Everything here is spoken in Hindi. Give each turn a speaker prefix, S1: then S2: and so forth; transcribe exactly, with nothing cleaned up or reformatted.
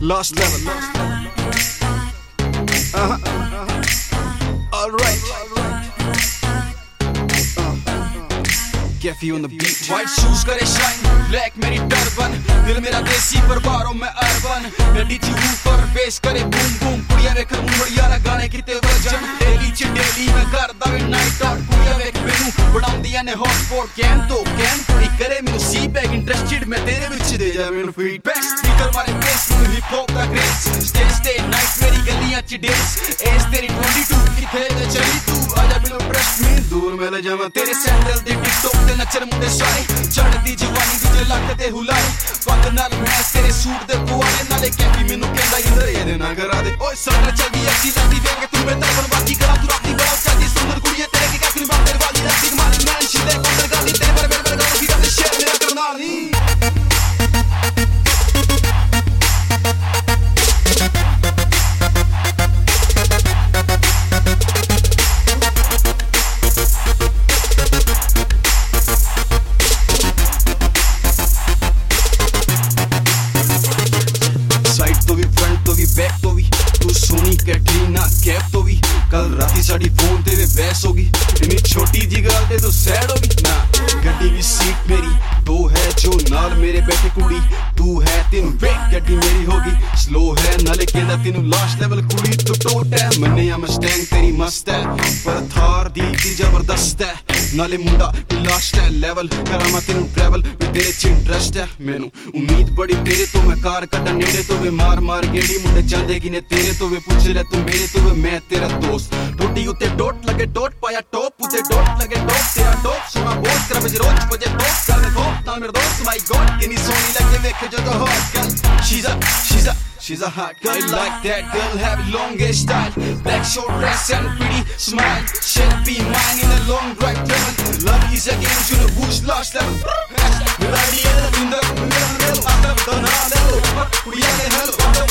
S1: Lost level. Uh-huh. Uh-huh. All right. Cafe on the beat.
S2: White shoes करे shine, black मेरी turban, दिल मेरा देसी पर बारों में urban, मैं डीजी ऊपर bass करे boom boom, कुड़िया वेख मुड़िया ना गाने किते वजन, daily च daily मैं करदा वे night out, कुड़िया वेख मैनू बढ़ाउंदियां ने hot spot, कैन तो कैन कुड़ी करे मैनू सी बैग interested, मैं तेरे विच दे जा मैनू feedback, speaker मारे bass मैनू hip hop दा grace, stay stay night मेरी गलियां च days, age तेरी twenty-two किथे ते चली तू, आजा बिलो trust me, दूर मैं ले जावां तेरे सैंडल दे टिकटॉक ते नचर मुंडे सारे, चढ़दी जवानी दी लक ते हुलाए, पग नाल मैं तेरे सूट दे पुआले नाले कैफी मैनू कहंदा इंदर ये ना करा दे, ओए साडा चलदी अच्छी लगदी वे कि तू मैं तरफन बाकी करा तू राती बड़ा चलदी सुंदर कुड़िए तेरे की कैफी बात तेरे वाली राती मारी मैं शिदे कंदर गाली तेरे पर मेरे पर गाली फिर ते शेर मेरा करना नहीं बैक तो भी तू सोनी कैटरीना कैप तो भी कल राती साड़ी फोन ते वे बहस होगी इतनी छोटी जी गल ते तू सैड होगी ना गड्डी भी सीट मेरी दो है जो नाल मेरे बैठे कुड़ी तू है तेनू वेट गड्डी मेरी होगी स्लो है नाले कहंदा तेनू लास्ट लेवल कुड़ी तू टोट है मन्ने आ मस्टैंग तेरी मस्त है पर थार दी दी जबरदस्त है नाले मुंडा लास्ट है लेवल करा मैं तेनू ट्रैवल मैं तेरे च इंटरेस्ट है मैनू उम्मीद बड़ी तेरे तो मैं कार कड्डा नेड़े तो वे मार मार गेड़ी मुंडे चलदे कि ने तेरे तो वे पूछ ले तू मेरे तो वे मैं तेरा दोस्त टोटी उते डोट लगे डोट पाया टॉप उते डोट लगे डोट तेरा डोप सुना बोल कर बजे रोज बजे टॉप कर दे टॉप ना मेरे दोस्त माय गॉड कितनी सोनी लगे देख जो तो hot girl she's a she's a she's a hot girl like that girl have long hair style black short dress and pretty smile she'll be mine in a long drive travel love is a game you know who's lost level with idea in the middle after the now level kudiya ne hello